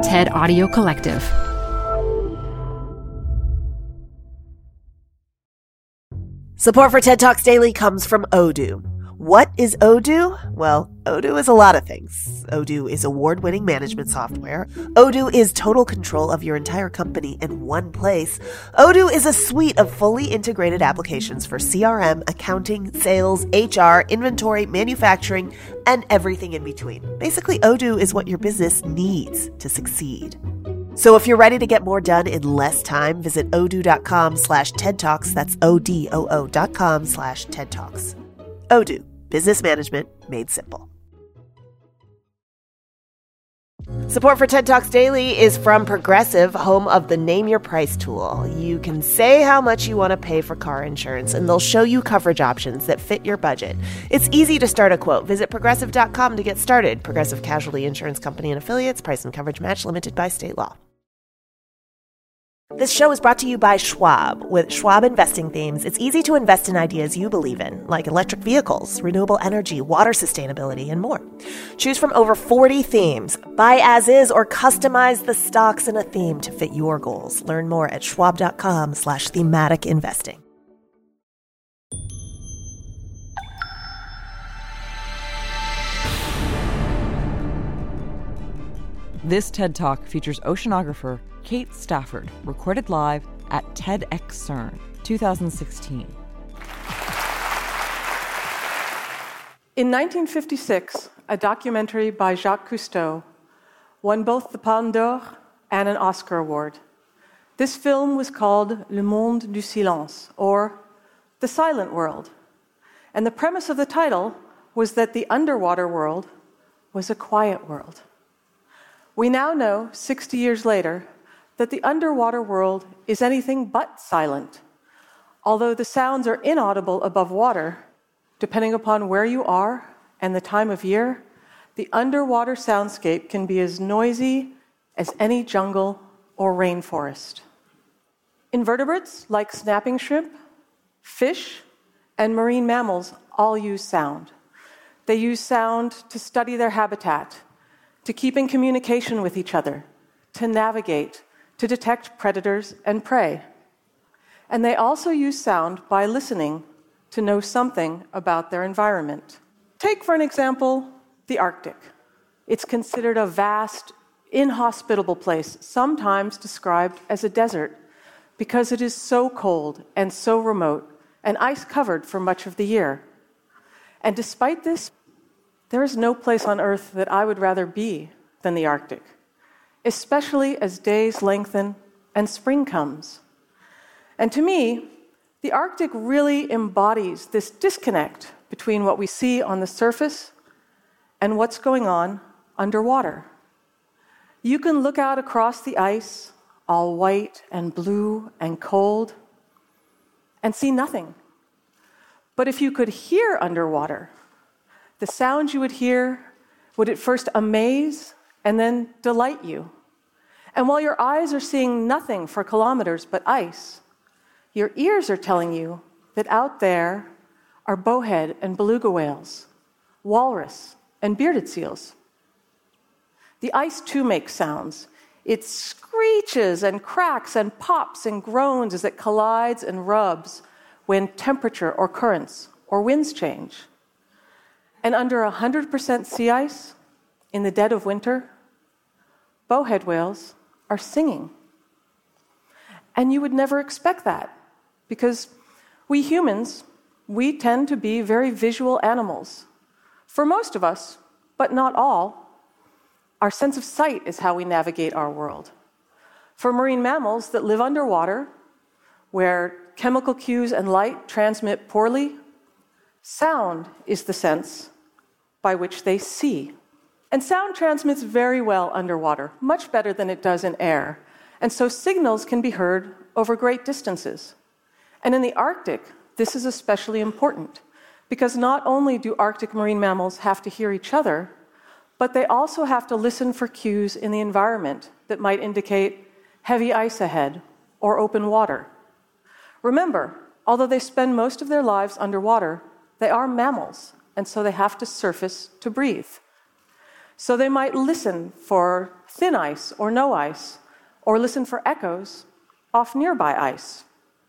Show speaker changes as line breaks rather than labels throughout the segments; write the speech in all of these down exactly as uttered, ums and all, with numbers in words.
TED Audio Collective.
Support for TED Talks Daily comes from Odoo. What is Odoo? Well, Odoo is a lot of things. Odoo is award-winning management software. Odoo is total control of your entire company in one place. Odoo is a suite of fully integrated applications for C R M, accounting, sales, H R, inventory, manufacturing, and everything in between. Basically, Odoo is what your business needs to succeed. So if you're ready to get more done in less time, visit odoo.com slash TED Talks. That's O-D-O-O dot com slash TED Talks. Odoo. Business management made simple. Support for TED Talks Daily is from Progressive, home of the Name Your Price tool. You can say how much you want to pay for car insurance, and they'll show you coverage options that fit your budget. It's easy to start a quote. Visit progressive dot com to get started. Progressive Casualty Insurance Company and Affiliates. Price and coverage match limited by state law. This show is brought to you by Schwab. With Schwab investing themes, it's easy to invest in ideas you believe in, like electric vehicles, renewable energy, water sustainability, and more. Choose from over forty themes. Buy as is or customize the stocks in a theme to fit your goals. Learn more at schwab.com slash thematic investing.
This TED Talk features oceanographer Kate Stafford, recorded live at TEDxCERN twenty sixteen.
In nineteen fifty-six, a documentary by Jacques Cousteau won both the Palme d'Or and an Oscar award. This film was called Le Monde du Silence, or The Silent World. And the premise of the title was that the underwater world was a quiet world. We now know, sixty years later, that the underwater world is anything but silent. Although the sounds are inaudible above water, depending upon where you are and the time of year, the underwater soundscape can be as noisy as any jungle or rainforest. Invertebrates like snapping shrimp, fish, and marine mammals all use sound. They use sound to study their habitat, to keep in communication with each other, to navigate, to detect predators and prey. And they also use sound by listening to know something about their environment. Take, for an example, the Arctic. It's considered a vast, inhospitable place, sometimes described as a desert, because it is so cold and so remote and ice-covered for much of the year. And despite this, there is no place on Earth that I would rather be than the Arctic, especially as days lengthen and spring comes. And to me, the Arctic really embodies this disconnect between what we see on the surface and what's going on underwater. You can look out across the ice, all white and blue and cold, and see nothing. But if you could hear underwater, the sounds you would hear would at first amaze and then delight you. And while your eyes are seeing nothing for kilometers but ice, your ears are telling you that out there are bowhead and beluga whales, walrus, and bearded seals. The ice, too, makes sounds. It screeches and cracks and pops and groans as it collides and rubs when temperature or currents or winds change. And under one hundred percent sea ice, in the dead of winter, bowhead whales are singing. And you would never expect that, because we humans, we tend to be very visual animals. For most of us, but not all, our sense of sight is how we navigate our world. For marine mammals that live underwater, where chemical cues and light transmit poorly, sound is the sense by which they see. And sound transmits very well underwater, much better than it does in air. And so signals can be heard over great distances. And in the Arctic, this is especially important, because not only do Arctic marine mammals have to hear each other, but they also have to listen for cues in the environment that might indicate heavy ice ahead or open water. Remember, although they spend most of their lives underwater, they are mammals, and so they have to surface to breathe. So they might listen for thin ice or no ice, or listen for echoes off nearby ice.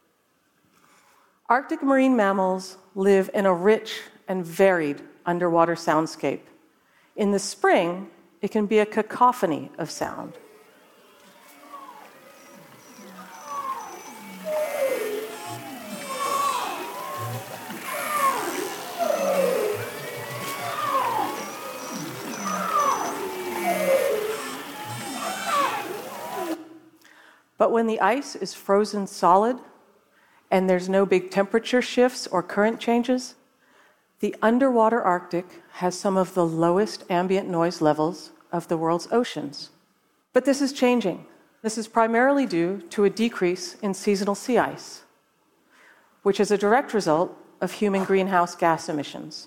Arctic marine mammals live in a rich and varied underwater soundscape. In the spring, it can be a cacophony of sound. But when the ice is frozen solid and there's no big temperature shifts or current changes, the underwater Arctic has some of the lowest ambient noise levels of the world's oceans. But this is changing. This is primarily due to a decrease in seasonal sea ice, which is a direct result of human greenhouse gas emissions.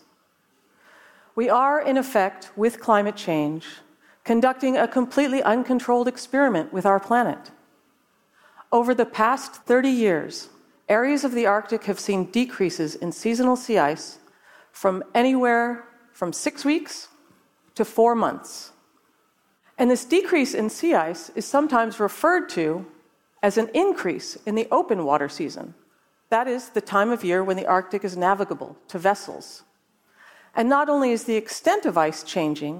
We are, in effect, with climate change, conducting a completely uncontrolled experiment with our planet. Over the past thirty years, areas of the Arctic have seen decreases in seasonal sea ice from anywhere from six weeks to four months. And this decrease in sea ice is sometimes referred to as an increase in the open water season. That is the time of year when the Arctic is navigable to vessels. And not only is the extent of ice changing,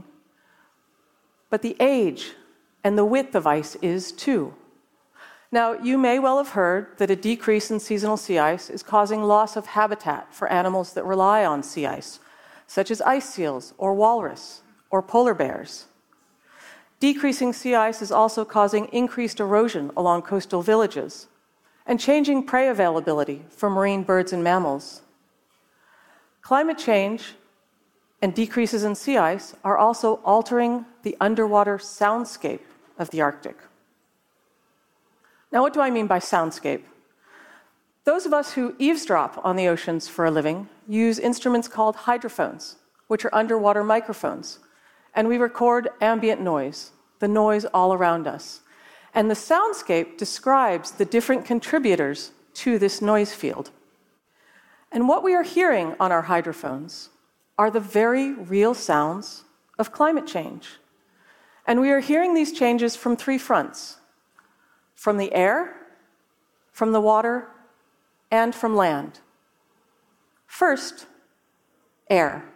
but the age and the width of ice is too. Now, you may well have heard that a decrease in seasonal sea ice is causing loss of habitat for animals that rely on sea ice, such as ice seals or walrus or polar bears. Decreasing sea ice is also causing increased erosion along coastal villages and changing prey availability for marine birds and mammals. Climate change and decreases in sea ice are also altering the underwater soundscape of the Arctic. Now, what do I mean by soundscape? Those of us who eavesdrop on the oceans for a living use instruments called hydrophones, which are underwater microphones, and we record ambient noise, the noise all around us. And the soundscape describes the different contributors to this noise field. And what we are hearing on our hydrophones are the very real sounds of climate change. And we are hearing these changes from three fronts: from the air, from the water, and from land. First, air.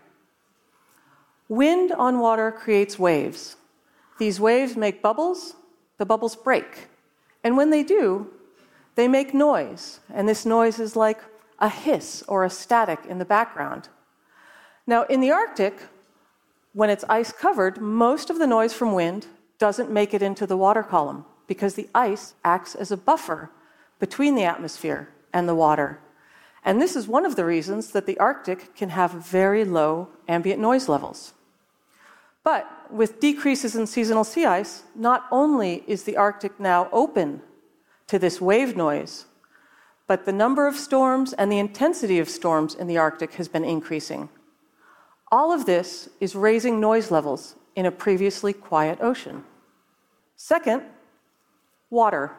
Wind on water creates waves. These waves make bubbles, the bubbles break. And when they do, they make noise, and this noise is like a hiss or a static in the background. Now, in the Arctic, when it's ice covered, most of the noise from wind doesn't make it into the water column, because the ice acts as a buffer between the atmosphere and the water. And this is one of the reasons that the Arctic can have very low ambient noise levels. But with decreases in seasonal sea ice, not only is the Arctic now open to this wave noise, but the number of storms and the intensity of storms in the Arctic has been increasing. All of this is raising noise levels in a previously quiet ocean. Second, water.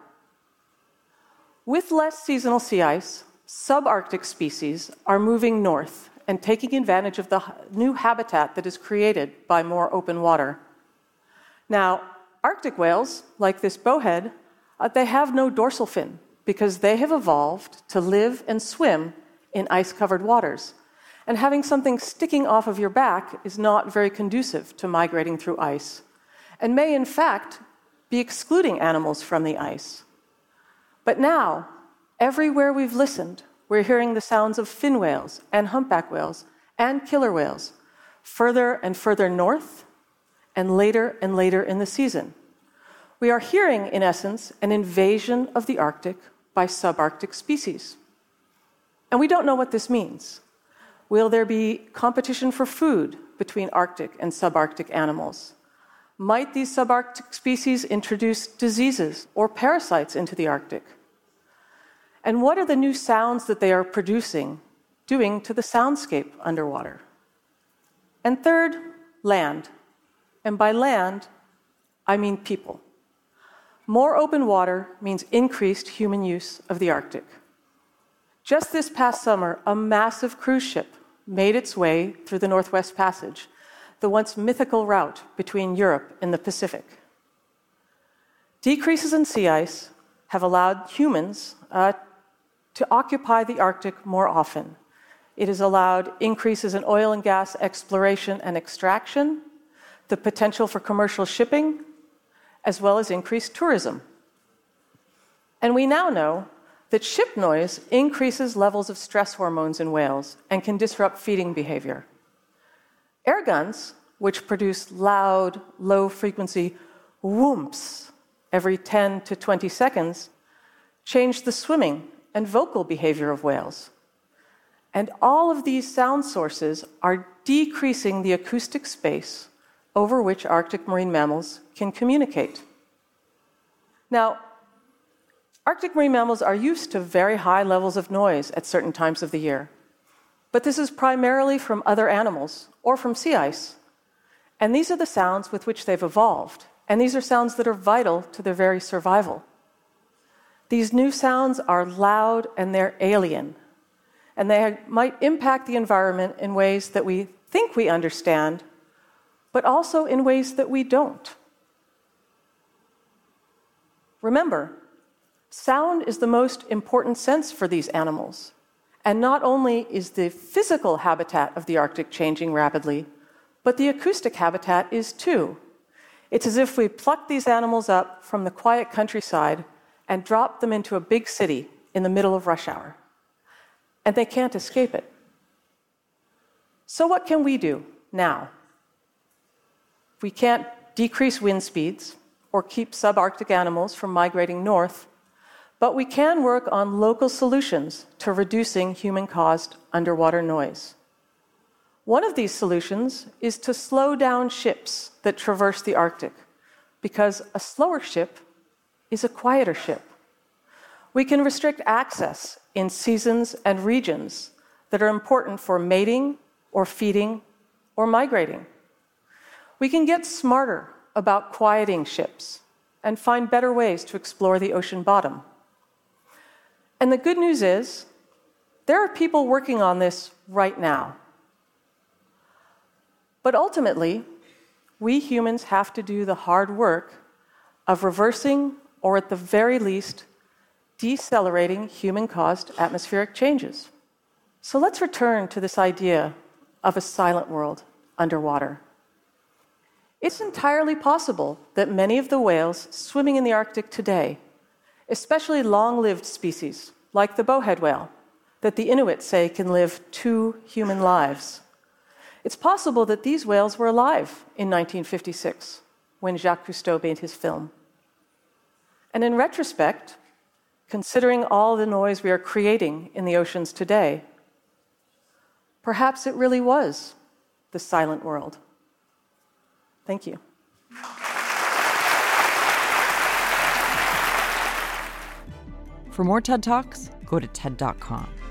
With less seasonal sea ice, subarctic species are moving north and taking advantage of the new habitat that is created by more open water. Now, Arctic whales, like this bowhead, uh, they have no dorsal fin because they have evolved to live and swim in ice-covered waters. And having something sticking off of your back is not very conducive to migrating through ice, and may, in fact, be excluding animals from the ice. But now, everywhere we've listened, we're hearing the sounds of fin whales and humpback whales and killer whales further and further north and later and later in the season. We are hearing, in essence, an invasion of the Arctic by subarctic species. And we don't know what this means. Will there be competition for food between Arctic and subarctic animals? Might these subarctic species introduce diseases or parasites into the Arctic? And what are the new sounds that they are producing doing to the soundscape underwater? And third, land. And by land, I mean people. More open water means increased human use of the Arctic. Just this past summer, a massive cruise ship made its way through the Northwest Passage. the once mythical route between Europe and the Pacific. Decreases in sea ice have allowed humans uh, to occupy the Arctic more often. It has allowed increases in oil and gas exploration and extraction, the potential for commercial shipping, as well as increased tourism. And we now know that ship noise increases levels of stress hormones in whales and can disrupt feeding behavior. Air guns, which produce loud, low-frequency whoops every ten to twenty seconds, change the swimming and vocal behavior of whales. And all of these sound sources are decreasing the acoustic space over which Arctic marine mammals can communicate. Now, Arctic marine mammals are used to very high levels of noise at certain times of the year, but this is primarily from other animals or from sea ice. And these are the sounds with which they've evolved, and these are sounds that are vital to their very survival. These new sounds are loud and they're alien, and they might impact the environment in ways that we think we understand, but also in ways that we don't. Remember, sound is the most important sense for these animals. And not only is the physical habitat of the Arctic changing rapidly, but the acoustic habitat is too. It's as if we plucked these animals up from the quiet countryside and dropped them into a big city in the middle of rush hour. And they can't escape it. So what can we do now? We can't decrease wind speeds or keep subarctic animals from migrating north, but we can work on local solutions to reducing human-caused underwater noise. One of these solutions is to slow down ships that traverse the Arctic, because a slower ship is a quieter ship. We can restrict access in seasons and regions that are important for mating or feeding or migrating. We can get smarter about quieting ships and find better ways to explore the ocean bottom. And the good news is, there are people working on this right now. But ultimately, we humans have to do the hard work of reversing, or at the very least, decelerating human-caused atmospheric changes. So let's return to this idea of a silent world underwater. It's entirely possible that many of the whales swimming in the Arctic today, especially long-lived species like the bowhead whale, that the Inuit say can live two human lives. It's possible that these whales were alive in nineteen fifty-six, when Jacques Cousteau made his film. And in retrospect, considering all the noise we are creating in the oceans today, perhaps it really was the silent world. Thank you.
For more TED Talks, go to TED dot com.